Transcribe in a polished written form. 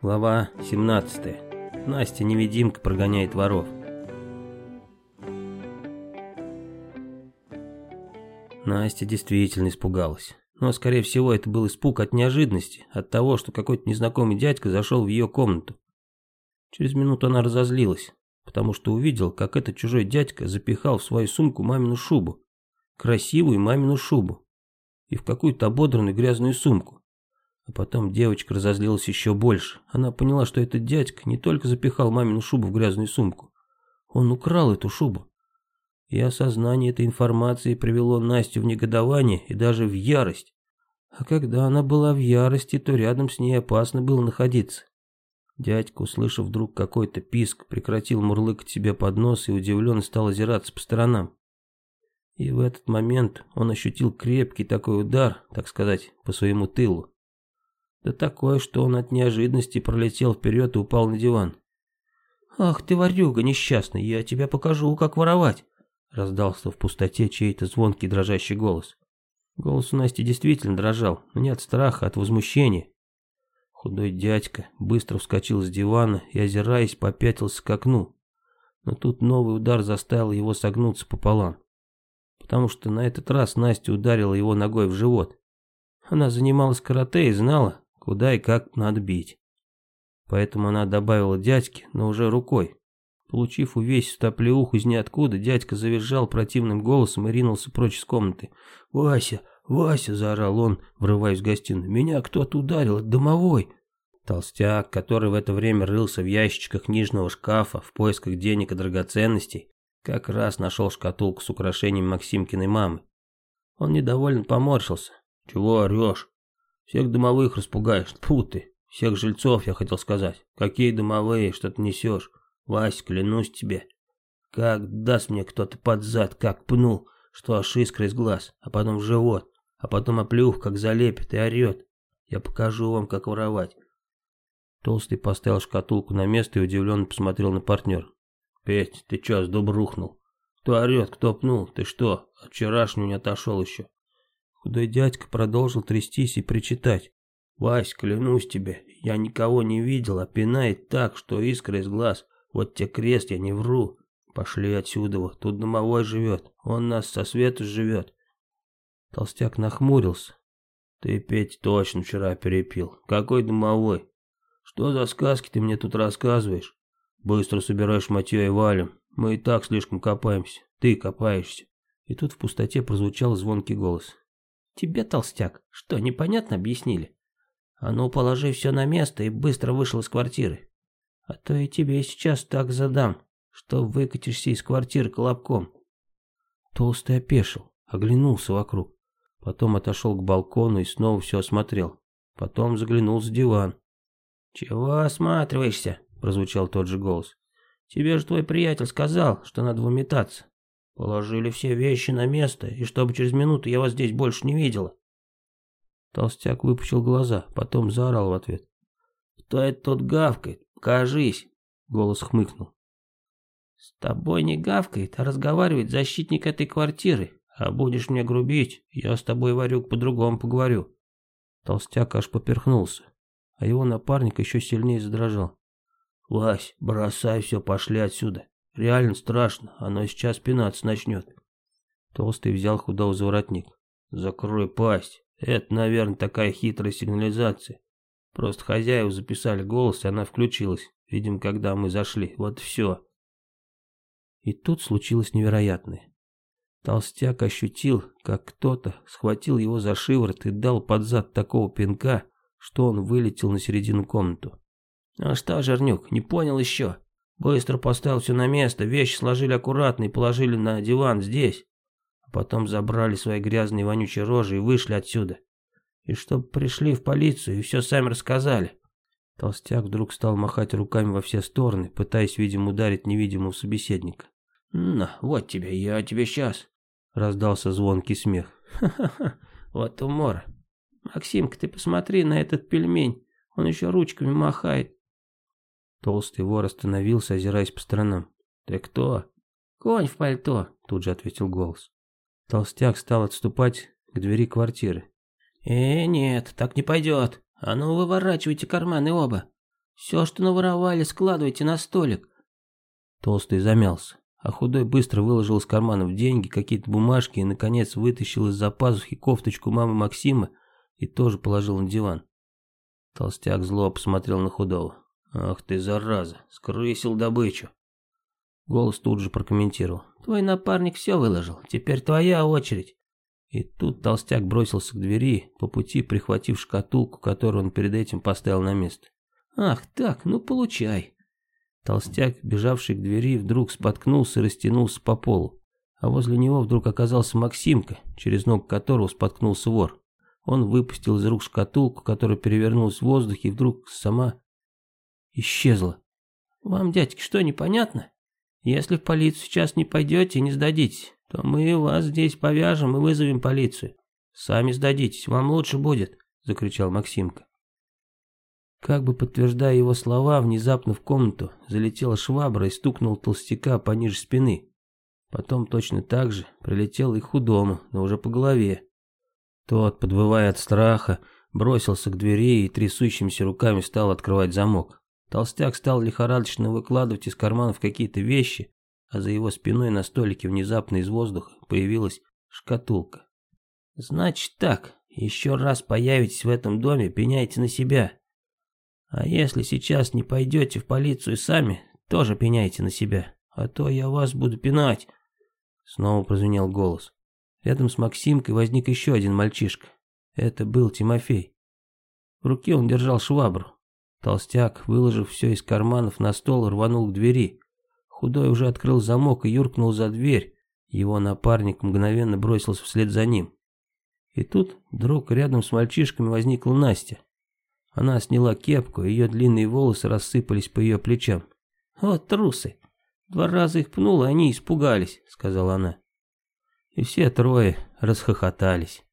Глава 17. Настя-невидимка прогоняет воров. Настя действительно испугалась. Но, скорее всего, это был испуг от неожиданности, от того, что какой-то незнакомый дядька зашел в ее комнату. Через минуту она разозлилась, потому что увидела, как этот чужой дядька запихал в свою сумку мамину шубу. Красивую мамину шубу. И в какую-то ободранную грязную сумку. А потом девочка разозлилась еще больше. Она поняла, что этот дядька не только запихал мамину шубу в грязную сумку. Он украл эту шубу. И осознание этой информации привело Настю в негодование и даже в ярость. А когда она была в ярости, то рядом с ней опасно было находиться. Дядька, услышав вдруг какой-то писк, прекратил мурлыкать себе под нос и удивленно стал озираться по сторонам. И в этот момент он ощутил крепкий такой удар, так сказать, по своему тылу. Да такое, что он от неожиданности пролетел вперед и упал на диван. «Ах ты, ворюга несчастный, я тебе покажу, как воровать!» Раздался в пустоте чей-то звонкий дрожащий голос. Голос у Насти действительно дрожал, но не от страха, а от возмущения. Худой дядька быстро вскочил с дивана и, озираясь, попятился к окну. Но тут новый удар заставил его согнуться пополам. Потому что на этот раз Настя ударила его ногой в живот. Она занималась карате и знала, куда и как надо бить. Поэтому она добавила дядьке, но уже рукой. Получив увесистую оплеуху из ниоткуда, дядька завизжал противным голосом и ринулся прочь из комнаты. «Вася, Вася!» – заорал он, врываясь в гостиную. «Меня кто-то ударил, это домовой!» Толстяк, который в это время рылся в ящичках книжного шкафа в поисках денег и драгоценностей, как раз нашел шкатулку с украшениями Максимкиной мамы. Он недовольно поморщился. «Чего орешь? Всех домовых распугаешь, тьфу ты! Всех жильцов, я хотел сказать. Какие домовые, что ты несешь? Вась, клянусь тебе. Как даст мне кто-то под зад, как пнул, что аж искра из глаз, а потом в живот, а потом оплюх, как залепит и орет. Я покажу вам, как воровать». Толстый поставил шкатулку на место и удивленно посмотрел на партнера. «Петь, ты чё, с дуба рухнул? Кто орет, кто пнул? Ты что, от вчерашнего не отошел еще?» Худой дядька продолжил трястись и причитать. «Вась, клянусь тебе, я никого не видел, а пинает так, что искра из глаз. Вот тебе крест, я не вру. Пошли отсюда, вот тут домовой живет, он нас со свету живет». Толстяк нахмурился. «Ты, Петь, точно вчера перепил. Какой домовой? Что за сказки ты мне тут рассказываешь? Быстро собирай шматье и валим. Мы и так слишком копаемся. Ты копаешься». И тут в пустоте прозвучал звонкий голос. «Тебе, толстяк, что, непонятно объяснили? А ну, положи все на место и быстро вышел из квартиры. А то и тебе сейчас так задам, что выкатишься из квартиры колобком». Толстый опешил, оглянулся вокруг. Потом отошел к балкону и снова все осмотрел. Потом заглянул за диван. «Чего осматриваешься?» – прозвучал тот же голос. «Тебе же твой приятель сказал, что надо выметаться. Положили все вещи на место, и чтобы через минуту я вас здесь больше не видела». Толстяк выпучил глаза, потом заорал в ответ. «Кто это тут гавкает? Покажись!» Голос хмыкнул. «С тобой не гавкает, а разговаривает защитник этой квартиры. А будешь мне грубить, я с тобой, Варюк, по-другому поговорю». Толстяк аж поперхнулся, а его напарник еще сильнее задрожал. «Вась, бросай все, пошли отсюда. Реально страшно, оно сейчас пинаться начнет». Толстый взял худого за воротник. «Закрой пасть. Это, наверное, такая хитрая сигнализация. Просто хозяева записали голос, и она включилась. Видимо, когда мы зашли. Вот все». И тут случилось невероятное. Толстяк ощутил, как кто-то схватил его за шиворот и дал под зад такого пинка, что он вылетел на середину комнату. «А что, Жирнюк, не понял еще? Быстро поставил все на место, вещи сложили аккуратно и положили на диван здесь. А потом забрали свои грязные вонючие рожи и вышли отсюда. И чтоб пришли в полицию и все сами рассказали». Толстяк вдруг стал махать руками во все стороны, пытаясь, видимо, ударить невидимого собеседника. «На, вот тебе, я тебе сейчас», — раздался звонкий смех. «Ха-ха-ха, вот умора. Максимка, ты посмотри на этот пельмень, он еще ручками махает». Толстый вор остановился, озираясь по сторонам. «Ты кто?» «Конь в пальто», — тут же ответил голос. Толстяк стал отступать к двери квартиры. Нет, так не пойдет. А ну, выворачивайте карманы оба. Все, что наворовали, складывайте на столик». Толстый замялся, а худой быстро выложил из карманов деньги, какие-то бумажки и, наконец, вытащил из-за пазухи кофточку мамы Максима и тоже положил на диван. Толстяк зло посмотрел на худого. «Ах ты, зараза, скрысил добычу!» Голос тут же прокомментировал. «Твой напарник все выложил, теперь твоя очередь». И тут толстяк бросился к двери, по пути прихватив шкатулку, которую он перед этим поставил на место. «Ах так, ну получай». Толстяк, бежавший к двери, вдруг споткнулся и растянулся по полу. А возле него вдруг оказался Максимка, через ногу которого споткнулся вор. Он выпустил из рук шкатулку, которая перевернулась в воздухе и вдруг сама исчезла. «Вам, дядьки, что, непонятно? Если в полицию сейчас не пойдете и не сдадитесь, то мы вас здесь повяжем и вызовем полицию. Сами сдадитесь, вам лучше будет», — закричал Максимка. Как бы подтверждая его слова, внезапно в комнату залетела швабра и стукнула толстяка пониже спины. Потом точно так же прилетела и худому, но уже по голове. Тот, подвывая от страха, бросился к двери и трясущимися руками стал открывать замок. Толстяк стал лихорадочно выкладывать из карманов какие-то вещи, а за его спиной на столике внезапно из воздуха появилась шкатулка. «Значит так, еще раз появитесь в этом доме, пеняйте на себя. А если сейчас не пойдете в полицию сами, тоже пеняйте на себя, а то я вас буду пинать». Снова прозвенел голос. Рядом с Максимкой возник еще один мальчишка. Это был Тимофей. В руке он держал швабру. Толстяк, выложив все из карманов на стол, рванул к двери. Худой уже открыл замок и юркнул за дверь. Его напарник мгновенно бросился вслед за ним. И тут вдруг рядом с мальчишками возникла Настя. Она сняла кепку, и ее длинные волосы рассыпались по ее плечам. «Вот трусы. 2 раза их пнула, они испугались», — сказала она. И все трое расхохотались.